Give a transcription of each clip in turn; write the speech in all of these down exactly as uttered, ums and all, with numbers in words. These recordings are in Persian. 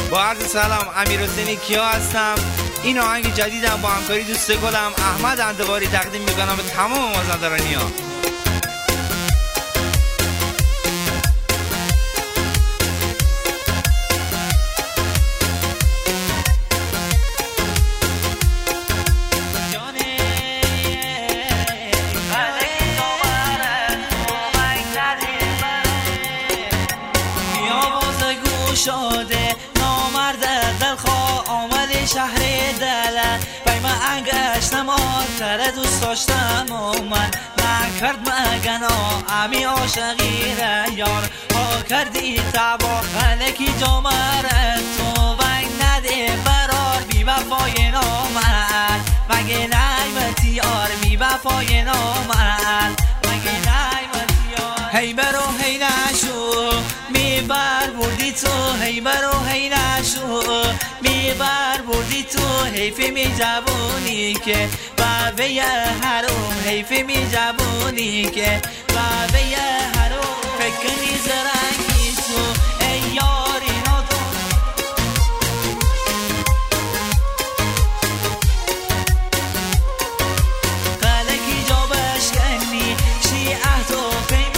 با عرض سلام، امیرحسین کیا هستم. این آهنگ جدیدم با همکاری دوست گلم احمد اندواری تقدیم میکنم به تمام مازندرانی‌ها. شده نامرد دلخواه آمد شهر دل بای من انگشتم آتر دوست داشتم و من نکرد مگنا امی عاشقی را یار ها کردی تبا خلکی جامرد تو ونگ نده برار بی وفای نامرد مگه نیمتی یار بی وفای نامرد مگه نیمتی یار هی برو هی نشو میبر بردی تو هی برو هی نشو میبر بردی تو حیف می جوونی که بابه حروم حیف می جوونی که بابه حروم فکنی زرنگی تو ای یاری نادون قلقی جا بشکنی شیعه تو فیم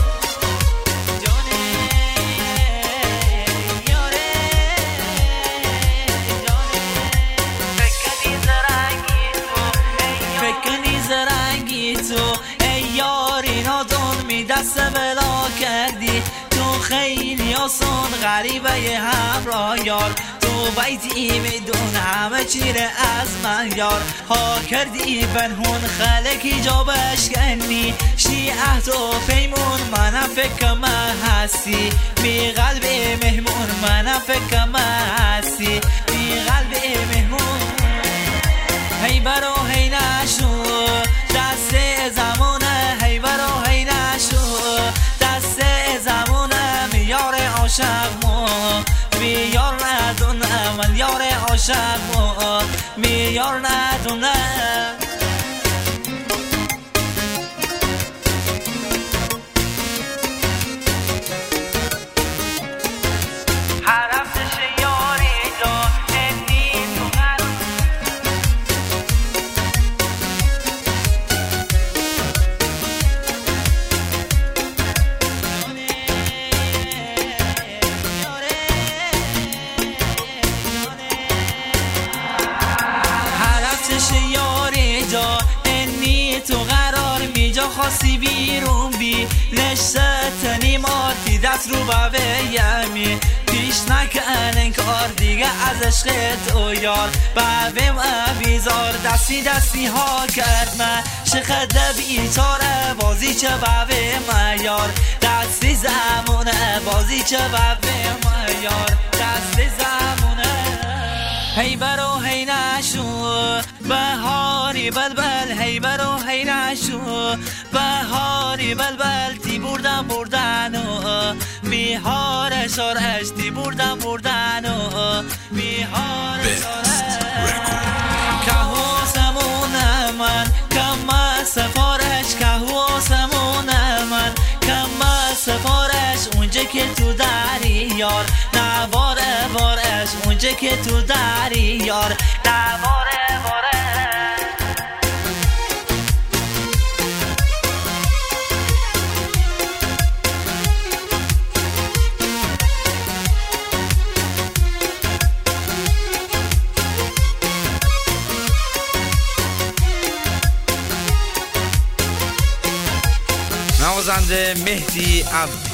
تو ای یاری نادون می دست بلا کردی تو خیلی آسان غریبه همراه یار تو بیتی میدون همه چیره از من یار ها کردی پنهون خلکی جا بشکنی شیعه تو پیمون من فکر من هستی می قلب مهمون من فکر من هستی می قلب مهمون هی برو هی نشو دست زمانه هی برو هی نشو دست زمانه میار عاشق مو میار ندونه من یار عاشق مو میار ندونه یاری جا انی تو قرار می جا خاصی بیرون بی نشت نیماتی دست رو بابه یمی پیش نکنن کار دیگه از عشق تو یار بابه ما بیزار دستی دستی ها کرد من شخد بیچاره بازی چه بابه ما یار دستی زمونه بازی چه بابه ما یار دستی زمونه هی برو هی نشو بهاری بلبل هی برو هی نشو بهاری بلبل تی بردن بردن و میهار شارش تی بردن بردن و میهار شارش که حوزمون من کم سفارش که حوزمون من کم سفارش اونجا که تو داری یار نواره وارش اونجا که تو داری یار نواره واره نوازنده مهدی عبد.